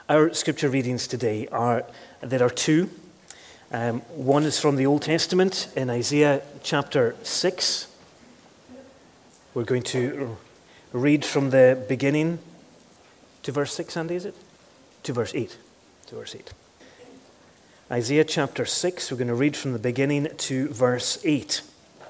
Our scripture readings today there are two. One is from the Old Testament in Isaiah chapter 6. We're going to read from the beginning to verse 6, Andy, is it? To verse 8. To verse 8. Isaiah chapter 6, we're going to read from the beginning to verse 8.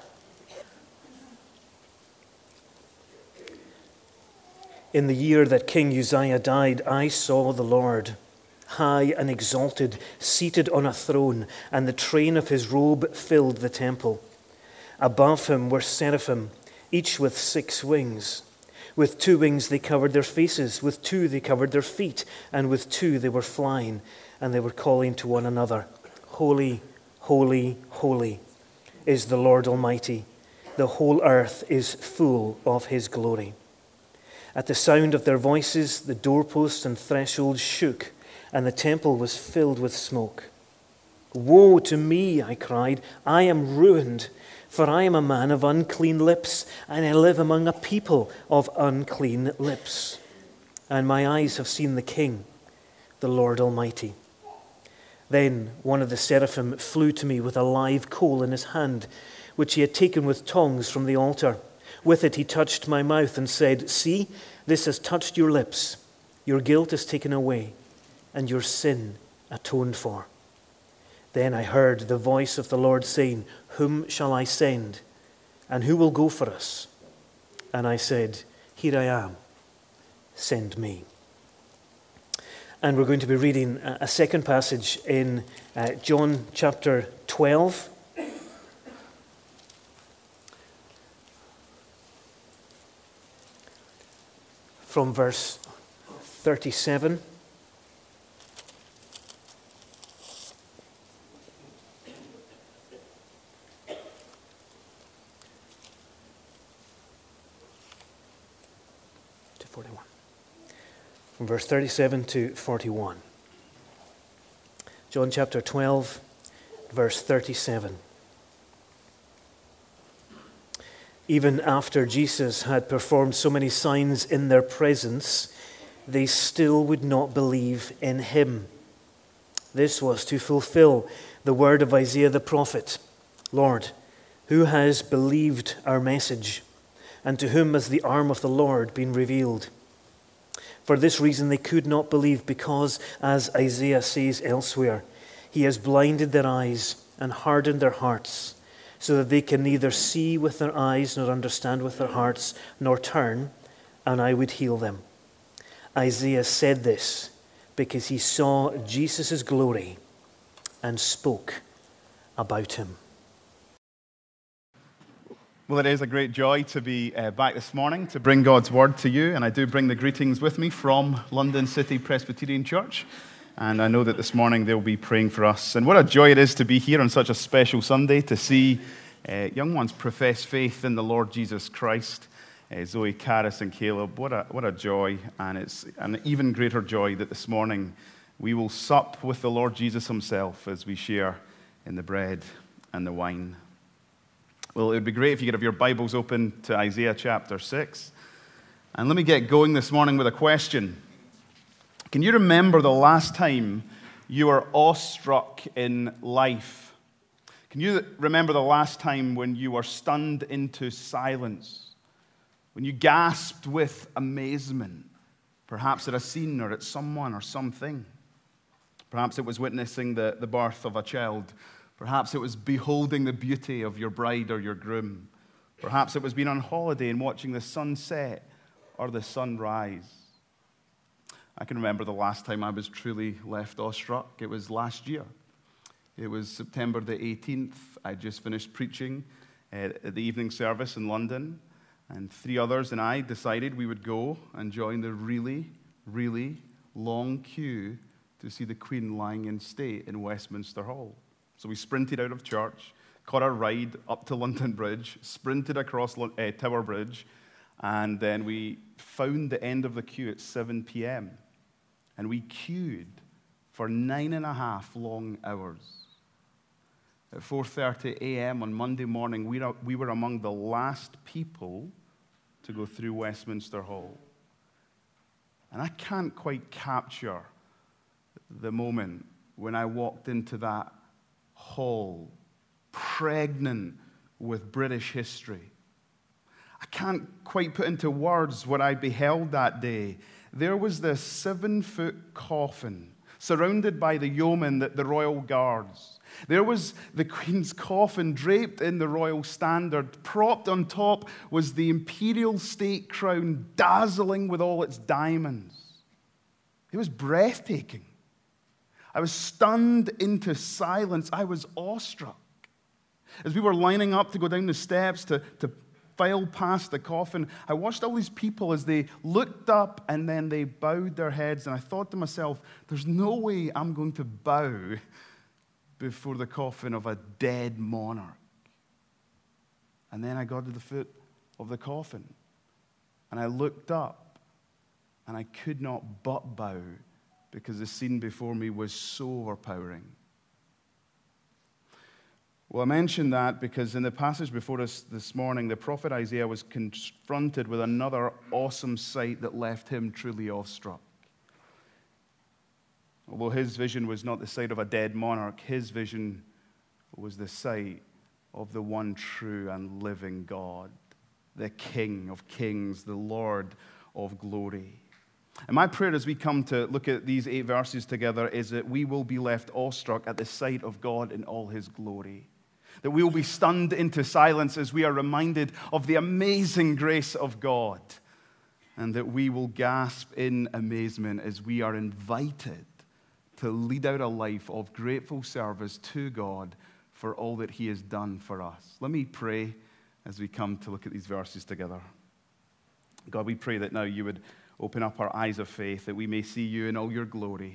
In the year that King Uzziah died, I saw the Lord, high and exalted, seated on a throne, and the train of his robe filled the temple. Above him were seraphim, each with 6 wings. With 2 wings they covered their faces, with 2 they covered their feet, and with 2 they were flying, and they were calling to one another, Holy, holy, holy is the Lord Almighty. The whole earth is full of his glory. At the sound of their voices, the doorposts and thresholds shook, and the temple was filled with smoke. Woe to me, I cried, I am ruined, for I am a man of unclean lips, and I live among a people of unclean lips. And my eyes have seen the King, the Lord Almighty. Then one of the seraphim flew to me with a live coal in his hand, which he had taken with tongs from the altar. With it he touched my mouth and said, See, this has touched your lips. Your guilt is taken away, and your sin atoned for. Then I heard the voice of the Lord saying, Whom shall I send? And who will go for us? And I said, Here I am, send me. And we're going to be reading a second passage in John chapter 12. From verse 37. To 41. From verse 37 to 41. John chapter 12, verse 37. Even after Jesus had performed so many signs in their presence, they still would not believe in him. This was to fulfill the word of Isaiah the prophet. Lord, who has believed our message? And to whom has the arm of the Lord been revealed? For this reason they could not believe, because, as Isaiah says elsewhere, he has blinded their eyes and hardened their hearts, so that they can neither see with their eyes nor understand with their hearts, nor turn, and I would heal them. Isaiah said this because he saw Jesus' glory and spoke about him. Well, it is a great joy to be back this morning to bring God's word to you, and I do bring the greetings with me from London City Presbyterian Church, and I know that this morning they'll be praying for us. And what a joy it is to be here on such a special Sunday to see young ones profess faith in the Lord Jesus Christ. Zoe, Karis, and Caleb, what a joy, and it's an even greater joy that this morning we will sup with the Lord Jesus himself as we share in the bread and the wine. Well, it would be great if you could have your Bibles open to Isaiah chapter 6. And let me get going this morning with a question. Can you remember the last time you were awestruck in life? Can you remember the last time when you were stunned into silence? When you gasped with amazement, perhaps at a scene or at someone or something? Perhaps it was witnessing the birth of a child. Perhaps it was beholding the beauty of your bride or your groom. Perhaps it was being on holiday and watching the sun set or the sun rise. I can remember the last time I was truly left awestruck. It was last year. It was September the 18th. I just finished preaching at the evening service in London, and 3 others and I decided we would go and join the really, really long queue to see the Queen lying in state in Westminster Hall. So we sprinted out of church, caught a ride up to London Bridge, sprinted across Tower Bridge, and then we found the end of the queue at 7 p.m. And we queued for 9.5 long hours. At 4:30 a.m. on Monday morning, we were among the last people to go through Westminster Hall. And I can't quite capture the moment when I walked into that hall, pregnant with British history. I can't quite put into words what I beheld that day. There was this 7-foot coffin surrounded by the yeomen, the royal guards. There was the Queen's coffin draped in the royal standard. Propped on top was the imperial state crown, dazzling with all its diamonds. It was breathtaking. I was stunned into silence. I was awestruck. As we were lining up to go down the steps to file past the coffin, I watched all these people as they looked up and then they bowed their heads. And I thought to myself, there's no way I'm going to bow before the coffin of a dead monarch. And then I got to the foot of the coffin and I looked up and I could not but bow because the scene before me was so overpowering. Well, I mention that because in the passage before us this morning, the prophet Isaiah was confronted with another awesome sight that left him truly awestruck. Although his vision was not the sight of a dead monarch, his vision was the sight of the one true and living God, the King of kings, the Lord of glory. And my prayer as we come to look at these 8 verses together is that we will be left awestruck at the sight of God in all his glory. That we will be stunned into silence as we are reminded of the amazing grace of God. And that we will gasp in amazement as we are invited to lead out a life of grateful service to God for all that he has done for us. Let me pray as we come to look at these verses together. God, we pray that now you would open up our eyes of faith, that we may see you in all your glory.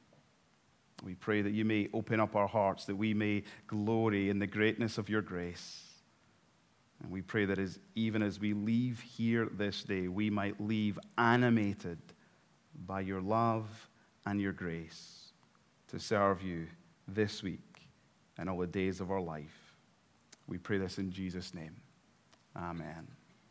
We pray that you may open up our hearts, that we may glory in the greatness of your grace. And we pray that even as we leave here this day, we might leave animated by your love and your grace to serve you this week and all the days of our life. We pray this in Jesus' name. Amen.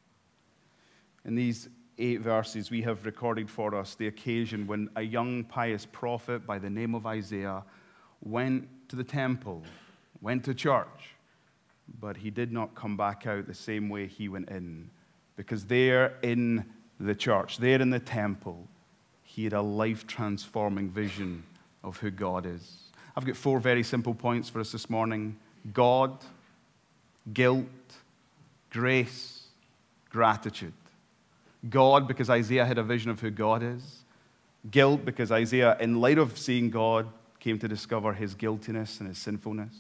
In these 8 verses, we have recorded for us the occasion when a young pious prophet by the name of Isaiah went to the temple, went to church, but he did not come back out the same way he went in, because there in the church, there in the temple, he had a life-transforming vision of who God is. I've got 4 very simple points for us this morning: God, guilt, grace, gratitude. God, because Isaiah had a vision of who God is. Guilt, because Isaiah, in light of seeing God, came to discover his guiltiness and his sinfulness.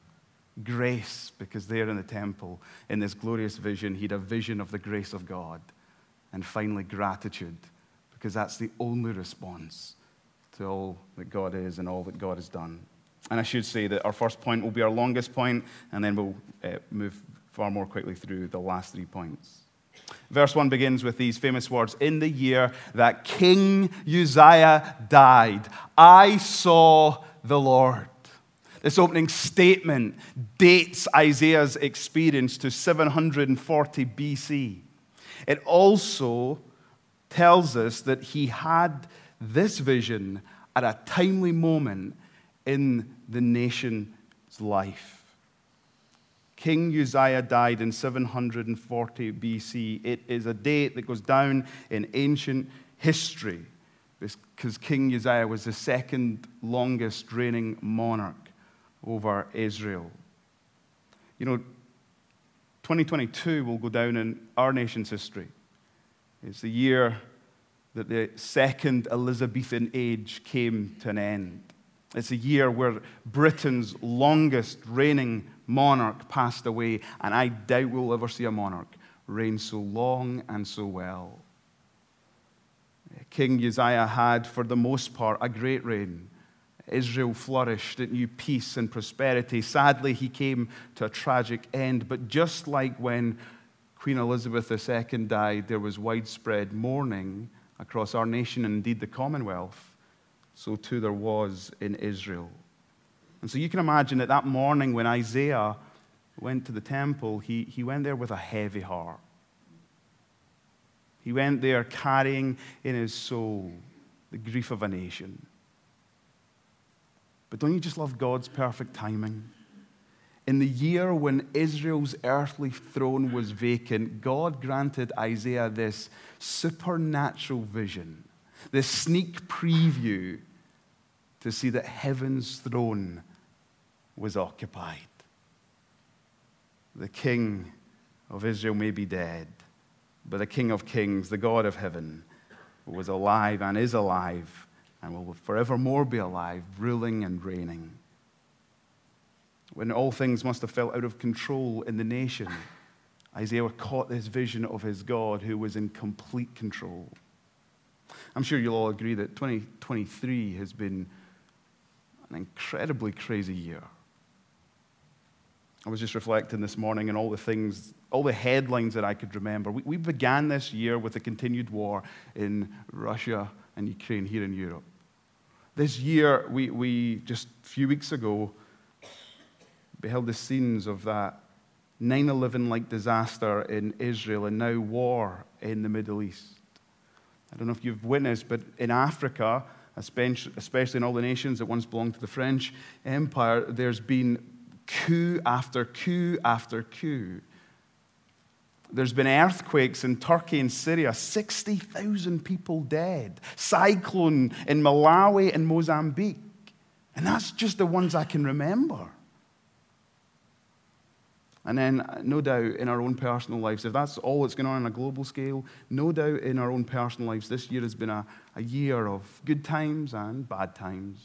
Grace, because there in the temple, in this glorious vision, he had a vision of the grace of God. And finally, gratitude, because that's the only response to all that God is and all that God has done. And I should say that our first point will be our longest point, and then we'll move far more quickly through the last 3 points. Verse 1 begins with these famous words: "In the year that King Uzziah died, I saw the Lord." This opening statement dates Isaiah's experience to 740 BC. It also tells us that he had this vision at a timely moment in the nation's life. King Uzziah died in 740 BC. It is a date that goes down in ancient history because King Uzziah was the second longest reigning monarch over Israel. You know, 2022 will go down in our nation's history. It's the year that the second Elizabethan age came to an end. It's a year where Britain's longest reigning monarch passed away, and I doubt we'll ever see a monarch reign so long and so well. King Uzziah had, for the most part, a great reign. Israel flourished, it knew peace and prosperity. Sadly, he came to a tragic end, but just like when Queen Elizabeth II died, there was widespread mourning across our nation and indeed the Commonwealth. So too there was in Israel. And so you can imagine that that morning when Isaiah went to the temple, he went there with a heavy heart. He went there carrying in his soul the grief of a nation. But don't you just love God's perfect timing? In the year when Israel's earthly throne was vacant, God granted Isaiah this supernatural vision, this sneak preview to see that heaven's throne was occupied. The King of Israel may be dead, but the King of Kings, the God of heaven, was alive and is alive and will forevermore be alive, ruling and reigning. When all things must have felt out of control in the nation, Isaiah caught this vision of his God who was in complete control. I'm sure you'll all agree that 2023 has been an incredibly crazy year. I was just reflecting this morning on all the headlines that I could remember. We began this year with the continued war in Russia and Ukraine here in Europe. This year, we just a few weeks ago beheld the scenes of that 9/11-like disaster in Israel and now war in the Middle East. I don't know if you've witnessed, but in Africa, especially in all the nations that once belonged to the French Empire, there's been coup after coup after coup. There's been earthquakes in Turkey and Syria, 60,000 people dead. Cyclone in Malawi and Mozambique. And that's just the ones I can remember. And then, no doubt, in our own personal lives, if that's all that's going on a global scale, no doubt in our own personal lives, this year has been a year of good times and bad times.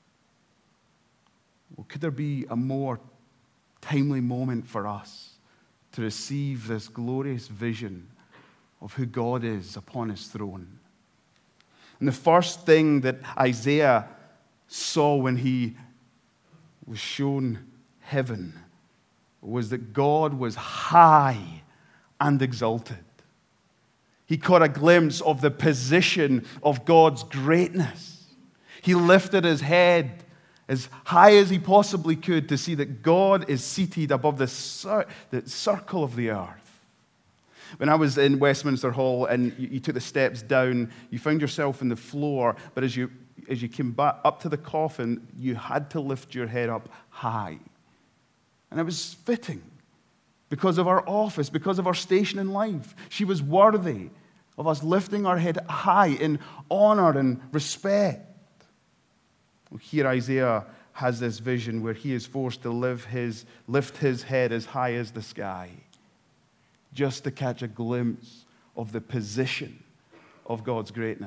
Well, could there be a more timely moment for us to receive this glorious vision of who God is upon his throne? And the first thing that Isaiah saw when he was shown heaven was that God was high and exalted. He caught a glimpse of the position of God's greatness. He lifted his head as high as he possibly could to see that God is seated above the circle of the earth. When I was in Westminster Hall and you took the steps down, you found yourself in the floor, but as you came back up to the coffin, you had to lift your head up high. And it was fitting because of our office, because of our station in life. She was worthy of us lifting our head high in honor and respect. Well, here Isaiah has this vision where he is forced to lift his head as high as the sky just to catch a glimpse of the position of God's greatness.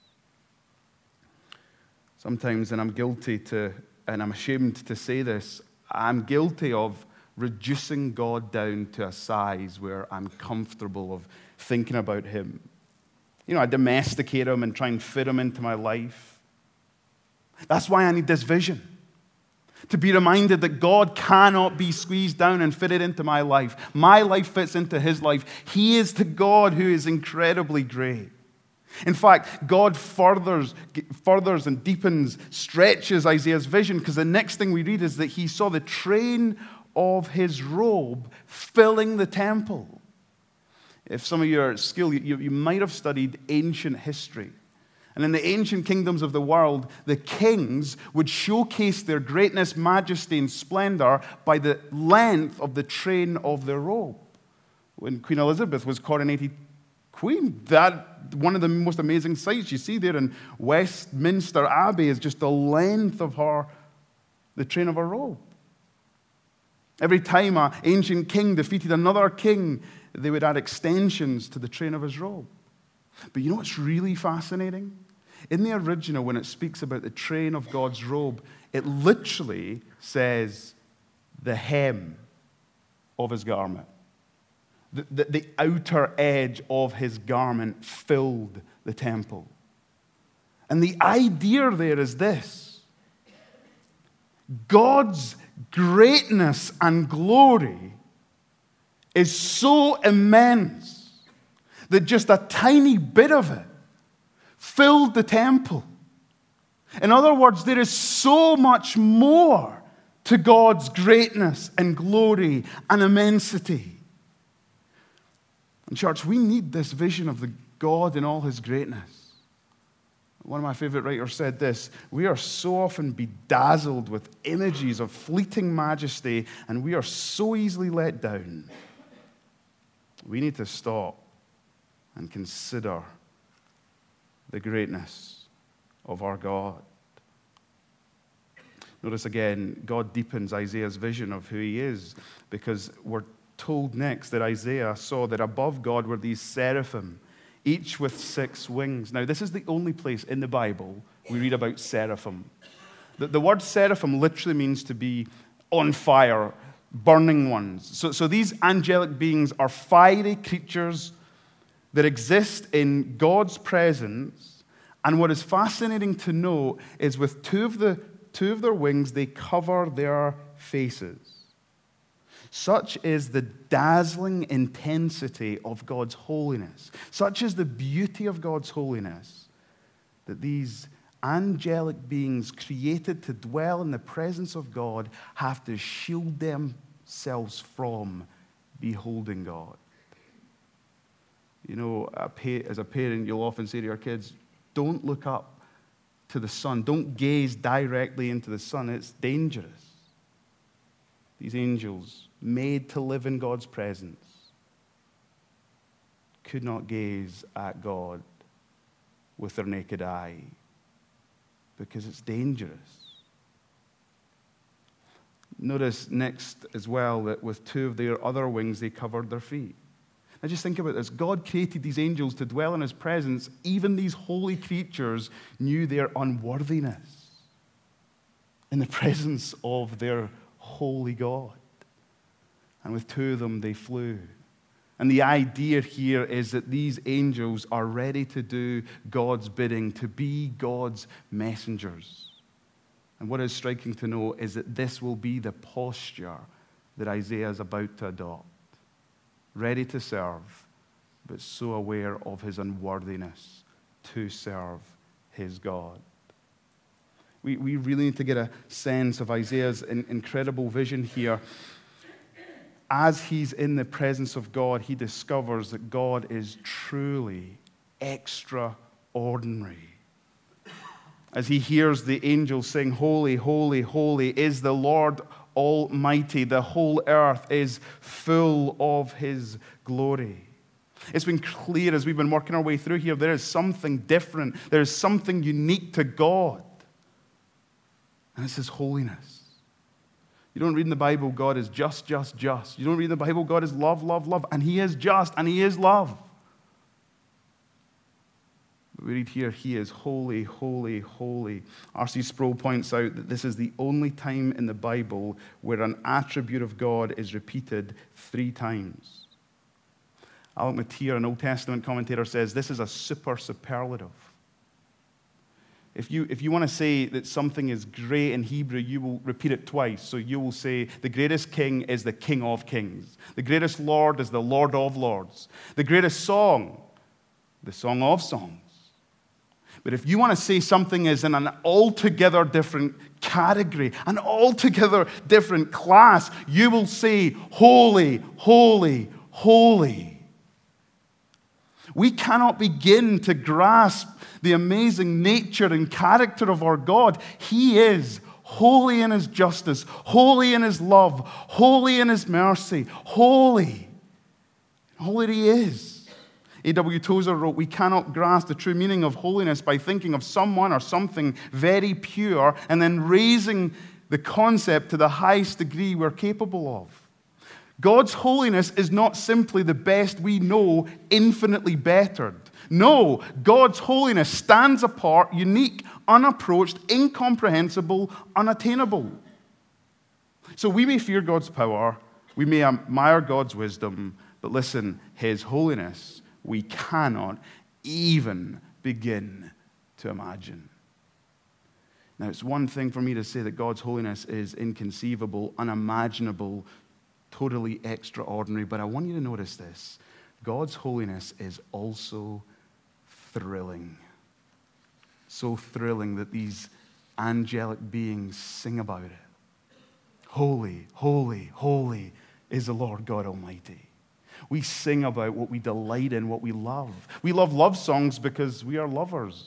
Sometimes, and I'm guilty and I'm ashamed to say this, I'm guilty of reducing God down to a size where I'm comfortable of thinking about him. I domesticate him and try and fit him into my life. That's why I need this vision. To be reminded that God cannot be squeezed down and fitted into my life. My life fits into his life. He is the God who is incredibly great. In fact, God furthers and deepens, stretches Isaiah's vision, because the next thing we read is that he saw the train of his robe filling the temple. If some of you are at school, you might have studied ancient history. And in the ancient kingdoms of the world, the kings would showcase their greatness, majesty, and splendor by the length of the train of their robe. When Queen Elizabeth was coronated queen, that one of the most amazing sights you see there in Westminster Abbey is just the length of the train of her robe. Every time an ancient king defeated another king, they would add extensions to the train of his robe. But you know what's really fascinating? In the original, when it speaks about the train of God's robe, it literally says the hem of his garment. The outer edge of his garment filled the temple. And the idea there is this: God's greatness and glory is so immense that just a tiny bit of it filled the temple. In other words, there is so much more to God's greatness and glory and immensity. And church, we need this vision of the God in all his greatness. One of my favorite writers said this: we are so often bedazzled with images of fleeting majesty, and we are so easily let down. We need to stop and consider the greatness of our God. Notice again, God deepens Isaiah's vision of who he is, because we're told next that Isaiah saw that above God were these seraphim, each with 6 wings. Now, this is the only place in the Bible we read about seraphim. The word seraphim literally means to be on fire, burning ones. So these angelic beings are fiery creatures that exist in God's presence. And what is fascinating to know is with two of their wings, they cover their faces. Such is the dazzling intensity of God's holiness. Such is the beauty of God's holiness that these angelic beings created to dwell in the presence of God have to shield themselves from beholding God. You know, as a parent, you'll often say to your kids, don't look up to the sun. Don't gaze directly into the sun. It's dangerous. These angels, made to live in God's presence, could not gaze at God with their naked eye because it's dangerous. Notice next as well that with 2 of their other wings, they covered their feet. Now just think about this. God created these angels to dwell in his presence. Even these holy creatures knew their unworthiness in the presence of their holy God. And with 2 of them, they flew. And the idea here is that these angels are ready to do God's bidding, to be God's messengers. And what is striking to know is that this will be the posture that Isaiah is about to adopt. Ready to serve, but so aware of his unworthiness to serve his God. We really need to get a sense of Isaiah's incredible vision here. As he's in the presence of God, he discovers that God is truly extraordinary. As he hears the angels sing, "Holy, holy, holy is the Lord Almighty. The whole earth is full of his glory." It's been clear as we've been working our way through here, there is something different. There is something unique to God. And it's his holiness. You don't read in the Bible, God is just. You don't read in the Bible, God is love. And he is just and he is love. But we read here, he is holy, holy, holy. R.C. Sproul points out that this is the only time in the Bible where an attribute of God is repeated 3 times. Alec Motyer, an Old Testament commentator, says this is a superlative. If you want to say that something is great in Hebrew, you will repeat it twice. So you will say, the greatest king is the King of Kings. The greatest Lord is the Lord of Lords. The greatest song, the Song of Songs. But if you want to say something is in an altogether different category, an altogether different class, you will say, holy, holy, holy. We cannot begin to grasp the amazing nature and character of our God. He is holy in his justice, holy in his love, holy in his mercy, holy. Holy he is. A.W. Tozer wrote, "We cannot grasp the true meaning of holiness by thinking of someone or something very pure and then raising the concept to the highest degree we're capable of. God's holiness is not simply the best we know, infinitely bettered. No, God's holiness stands apart, unique, unapproached, incomprehensible, unattainable. So we may fear God's power, we may admire God's wisdom, but listen, his holiness we cannot even begin to imagine." Now, it's one thing for me to say that God's holiness is inconceivable, unimaginable, totally extraordinary, but I want you to notice this. God's holiness is also thrilling. So thrilling that these angelic beings sing about it. Holy, holy, holy is the Lord God Almighty. We sing about what we delight in, what we love. We love songs because we are lovers.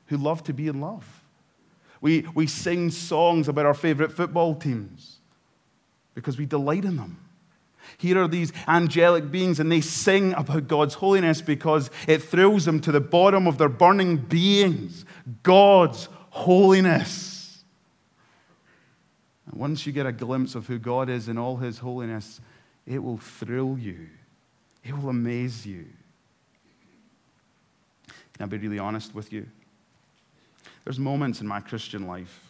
who love to be in love. We sing songs about our favorite football teams because we delight in them. Here are these angelic beings, and they sing about God's holiness because it thrills them to the bottom of their burning beings. God's holiness. And once you get a glimpse of who God is in all his holiness, it will thrill you. It will amaze you. Can I be really honest with you? There's moments in my Christian life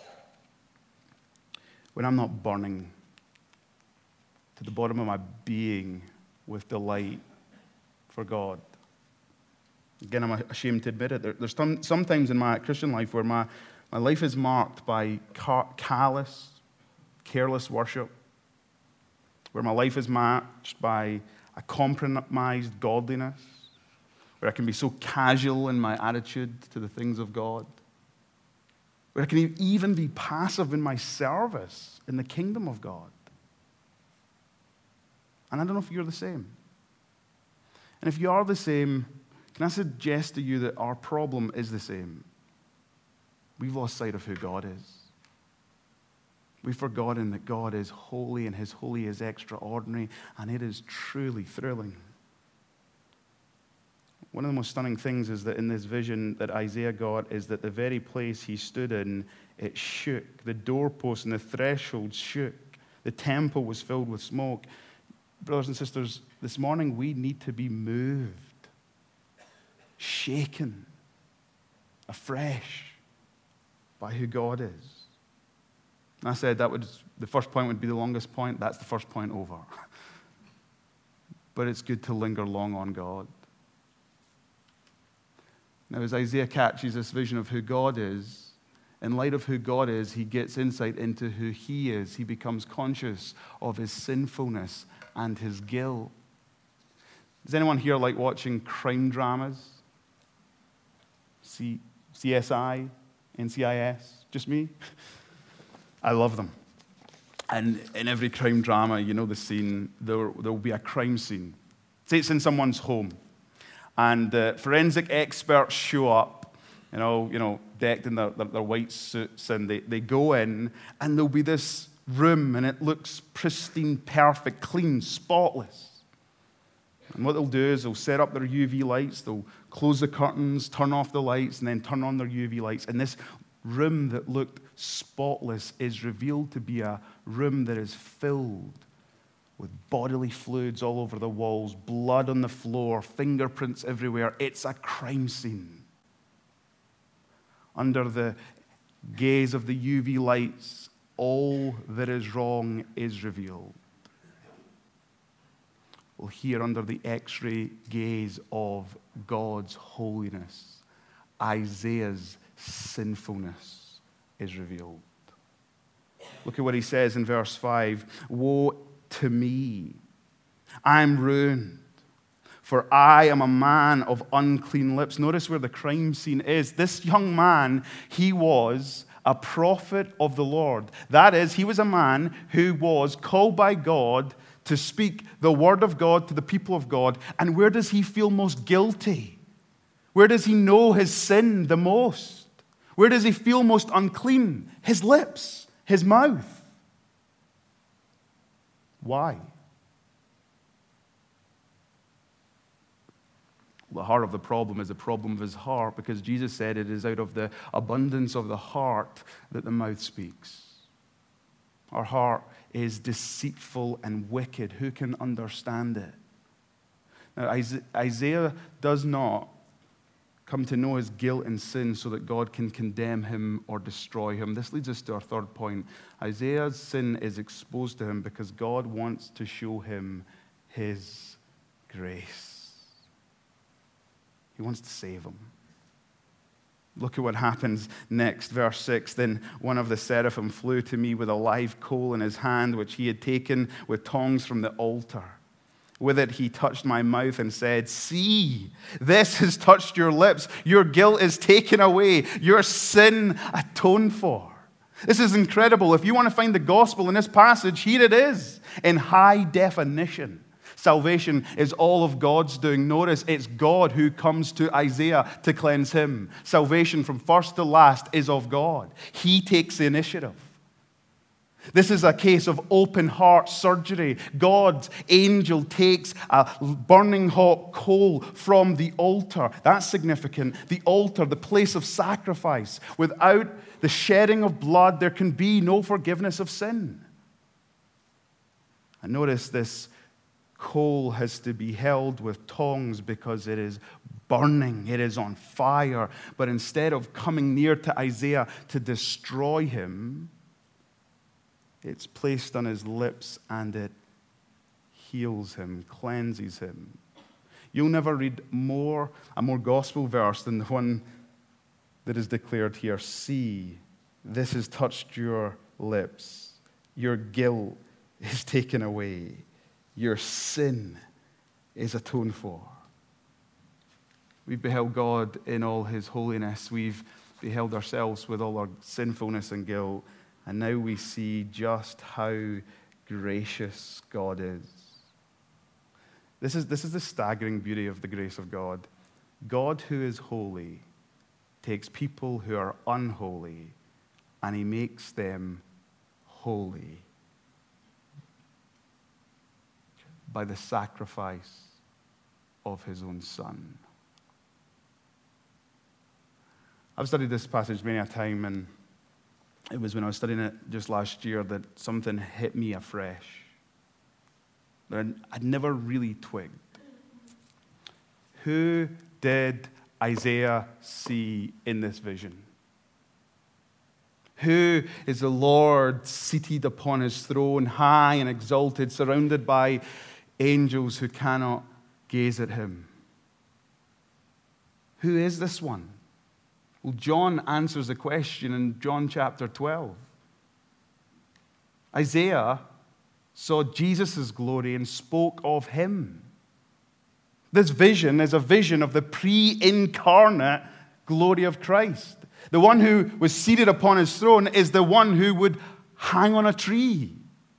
when I'm not burning to the bottom of my being with delight for God. Again, I'm ashamed to admit it. There's sometimes in my Christian life where my life is marked by callous, careless worship, where my life is matched by a compromised godliness, where I can be so casual in my attitude to the things of God, where I can even be passive in my service in the kingdom of God. And I don't know if you're the same. And if you are the same, can I suggest to you that our problem is the same? We've lost sight of who God is. We've forgotten that God is holy and his holy is extraordinary, and it is truly thrilling. One of the most stunning things is that in this vision that Isaiah got is that the very place he stood in, it shook. The doorpost and the threshold shook. The temple was filled with smoke. Brothers and sisters, this morning we need to be moved, shaken, afresh by who God is. And I said the first point would be the longest point. That's the first point over. But it's good to linger long on God. Now, as Isaiah catches this vision of who God is, in light of who God is, he gets insight into who he is. He becomes conscious of his sinfulness and his guilt. Does anyone here like watching crime dramas? CSI, NCIS? Just me? I love them. And in every crime drama, you know the scene, there will be a crime scene. Say it's in someone's home. And forensic experts show up, you know, decked in their white suits, and they go in, and there'll be this room, and it looks pristine, perfect, clean, spotless. And what they'll do is they'll set up their UV lights, they'll close the curtains, turn off the lights, and then turn on their UV lights. And this room that looked spotless is revealed to be a room that is filled with bodily fluids all over the walls, blood on the floor, fingerprints everywhere. It's a crime scene. Under the gaze of the UV lights, all that is wrong is revealed. Well, here under the X-ray gaze of God's holiness, Isaiah's sinfulness is revealed. Look at what he says in verse 5. Woe to me, I am ruined, for I am a man of unclean lips. Notice where the crime scene is. This young man, he was a prophet of the Lord. That is, he was a man who was called by God to speak the word of God to the people of God. And where does he feel most guilty? Where does he know his sin the most? Where does he feel most unclean? His lips, his mouth. Why? The heart of the problem is the problem of his heart, because Jesus said it is out of the abundance of the heart that the mouth speaks. Our heart is deceitful and wicked. Who can understand it? Now, Isaiah does not come to know his guilt and sin so that God can condemn him or destroy him. This leads us to our third point. Isaiah's sin is exposed to him because God wants to show him his grace. He wants to save him. Look at what happens next, verse 6. Then one of the seraphim flew to me with a live coal in his hand, which he had taken with tongs from the altar. With it, he touched my mouth and said, "See, this has touched your lips. Your guilt is taken away. Your sin atoned for." This is incredible. If you want to find the gospel in this passage, here it is in high definition. Salvation is all of God's doing. Notice it's God who comes to Isaiah to cleanse him. Salvation from first to last is of God. He takes the initiative. This is a case of open heart surgery. God's angel takes a burning hot coal from the altar. That's significant. The altar, the place of sacrifice. Without the shedding of blood, there can be no forgiveness of sin. And notice this coal has to be held with tongs because it is burning. It is on fire. But instead of coming near to Isaiah to destroy him, it's placed on his lips and it heals him, cleanses him. You'll never read a more gospel verse than the one that is declared here. See, this has touched your lips. Your guilt is taken away. Your sin is atoned for. We've beheld God in all his holiness. We've beheld ourselves with all our sinfulness and guilt. And now we see just how gracious God is. This is the staggering beauty of the grace of God. God who is holy takes people who are unholy and he makes them holy by the sacrifice of his own Son. I've studied this passage many a time, and it was when I was studying it just last year that something hit me afresh that I'd never really twigged. Who did Isaiah see in this vision? Who is the Lord seated upon his throne, high and exalted, surrounded by angels who cannot gaze at him? Who is this one? Well, John answers the question in John chapter 12. Isaiah saw Jesus' glory and spoke of him. This vision is a vision of the pre-incarnate glory of Christ. The one who was seated upon his throne is the one who would hang on a tree.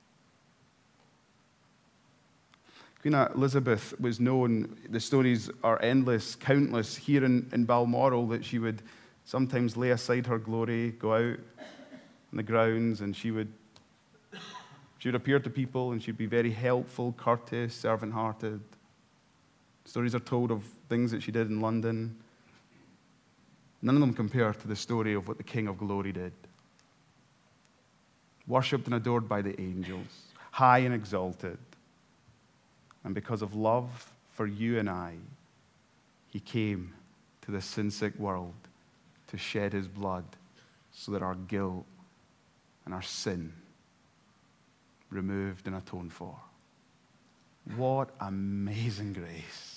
Queen Elizabeth was known, the stories are endless, countless, here in Balmoral, that she would sometimes lay aside her glory, go out on the grounds, and she would appear to people, and she'd be very helpful, courteous, servant-hearted. Stories are told of things that she did in London. None of them compare to the story of what the King of Glory did. Worshipped and adored by the angels, high and exalted. And because of love for you and I, he came to the sin-sick world to shed his blood so that our guilt and our sin removed and atoned for. What amazing grace.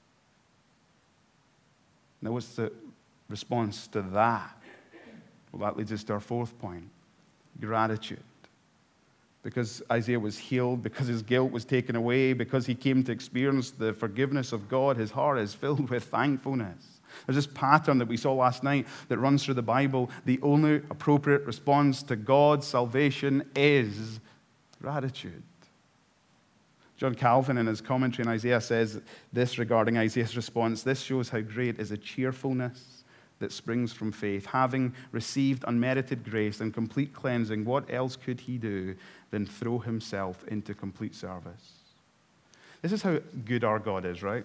Now, what's the response to that? Well, that leads us to our fourth point, gratitude. Because Isaiah was healed, because his guilt was taken away, because he came to experience the forgiveness of God, his heart is filled with thankfulness. There's this pattern that we saw last night that runs through the Bible. The only appropriate response to God's salvation is gratitude. John Calvin, in his commentary on Isaiah, says this regarding Isaiah's response: this shows how great is the cheerfulness that springs from faith. Having received unmerited grace and complete cleansing, what else could he do than throw himself into complete service? This is how good our God is, right?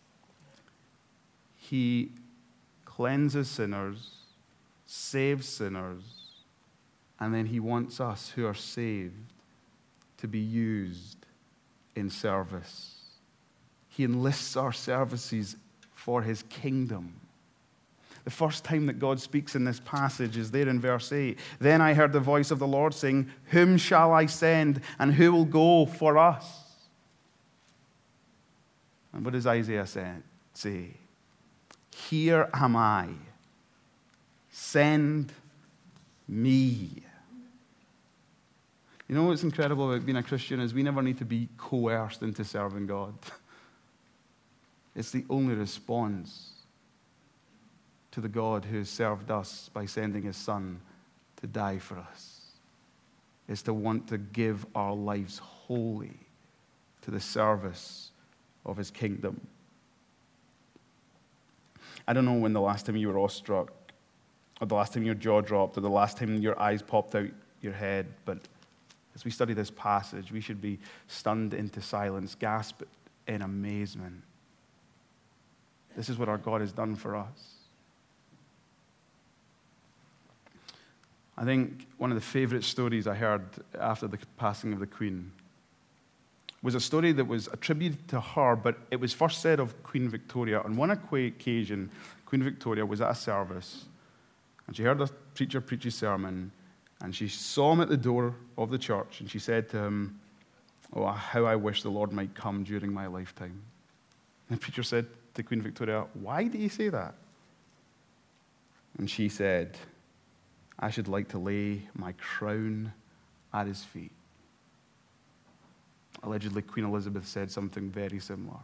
He cleanses sinners, saves sinners, and then he wants us who are saved to be used in service. He enlists our services for his kingdom. The first time that God speaks in this passage is there in verse 8. Then I heard the voice of the Lord saying, whom shall I send, and who will go for us? And what does Isaiah say? Here am I. Send me. You know what's incredible about being a Christian is we never need to be coerced into serving God. It's the only response to the God who has served us by sending his Son to die for us. Is to want to give our lives wholly to the service of his kingdom. I don't know when the last time you were awestruck, or the last time your jaw dropped, or the last time your eyes popped out your head, but as we study this passage, we should be stunned into silence, gasp in amazement. This is what our God has done for us. I think one of the favorite stories I heard after the passing of the Queen was a story that was attributed to her, but it was first said of Queen Victoria. On one occasion, Queen Victoria was at a service, and she heard a preacher preach a sermon, and she saw him at the door of the church, and she said to him, "Oh, how I wish the Lord might come during my lifetime." And the preacher said to Queen Victoria, "Why do you say that?" And she said, "I should like to lay my crown at his feet." Allegedly, Queen Elizabeth said something very similar.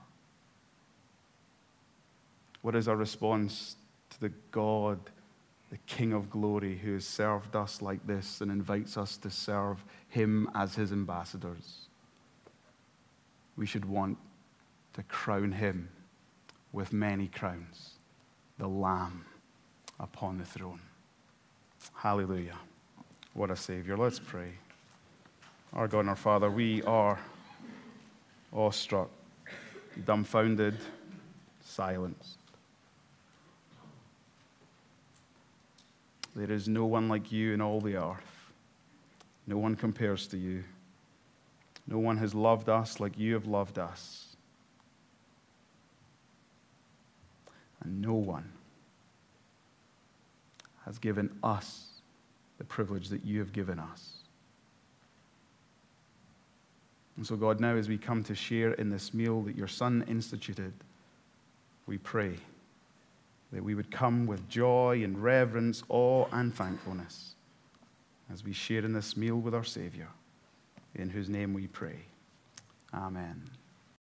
What is our response to the God, the King of glory, who has served us like this and invites us to serve him as his ambassadors? We should want to crown him with many crowns, the Lamb upon the throne. Hallelujah. What a Savior. Let's pray. Our God and our Father, we are awestruck, dumbfounded, silenced. There is no one like you in all the earth. No one compares to you. No one has loved us like you have loved us. And no one has given us the privilege that you have given us. And so, God, now as we come to share in this meal that your Son instituted, we pray that we would come with joy and reverence, awe and thankfulness as we share in this meal with our Savior, in whose name we pray. Amen.